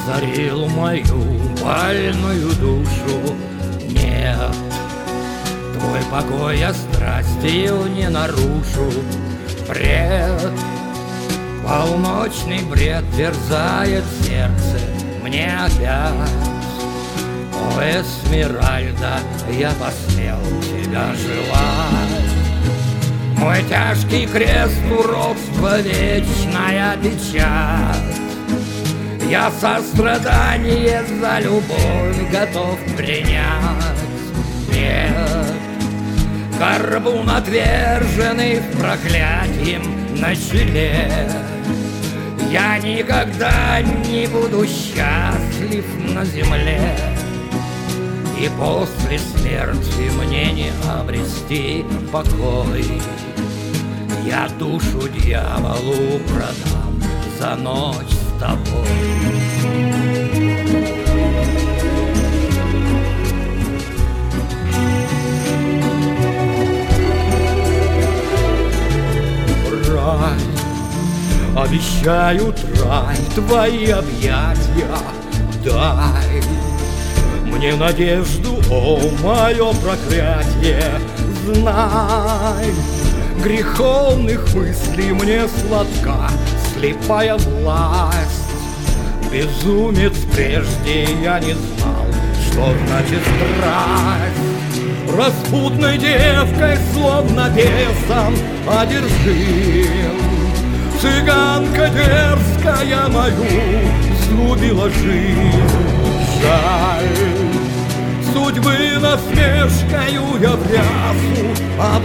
озарил мою больную душу. Нет, твой покой я страстью не нарушу. Бред, полночный бред терзает сердце мне опять. О, Эсмеральда, я посмел тебя желать. Мой тяжкий крест, уродство, вечная печать. Я сострадание за любовь готов принять. Нет, горбун отверженный с проклятием на челе, я никогда не буду счастлив на земле. И после смерти мне не обрести покой. Я душу дьяволу продам за ночь с тобой. Рай, обещают рай, твои объятия дай мне надежду, о, мое проклятие. Знай, греховных мыслей мне сладка слепая власть. Безумец, прежде я не знал, что значит страсть. Распутной девкой, словно бесом одержим, цыганка дерзкая мою сгубила жизнь. Жаль, судьбы насмешкою я в рясу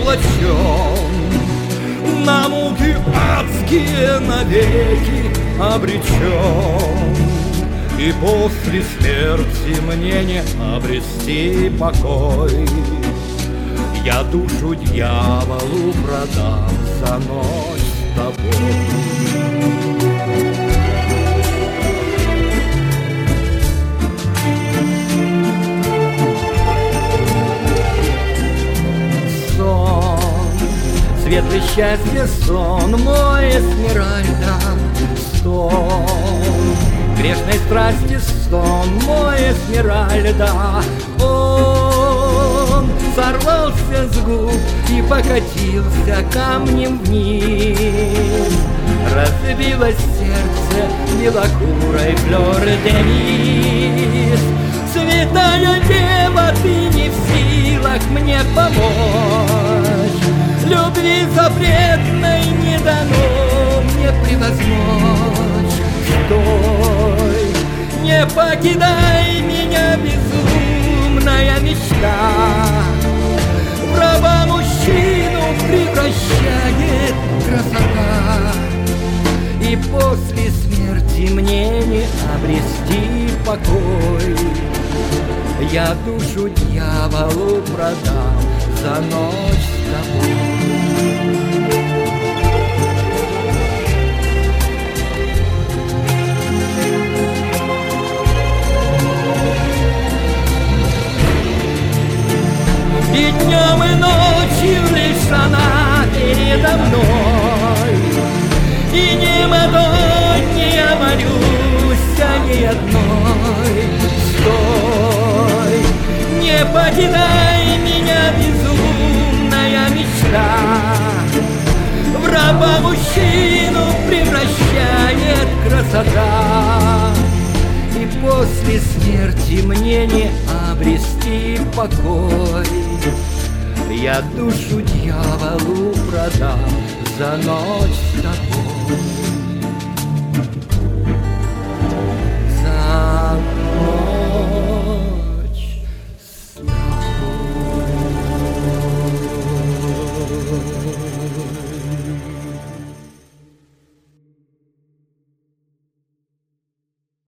облачен, на муки адские навеки обречен. И после смерти мне не обрести покой. Я душу дьяволу продам за ночь с тобой. Светлый счастье сон мой, Эсмеральда, сон грешной страсти сон мой, Эсмеральда. Он сорвался с губ и покатился камнем вниз. Разбилось сердце белокурой флёр-де-лис. Святая дева, ты не в силах мне помочь. Любви запретной не дано мне превозмочь. Стой, не покидай меня, безумная мечта. В раба мужчину превращает красота. И после смерти мне не обрести покой. Я душу дьяволу продам за ночь с тобой. И днем, и ночью лишь она передо мной. И ни Мадонне я молюсь о ней одной. Стой, не покидай меня, безумная мечта. В раба мужчину превращает красота. И после смерти мне не обрести покой. Я душу дьяволу продам за ночь с тобой. За ночь.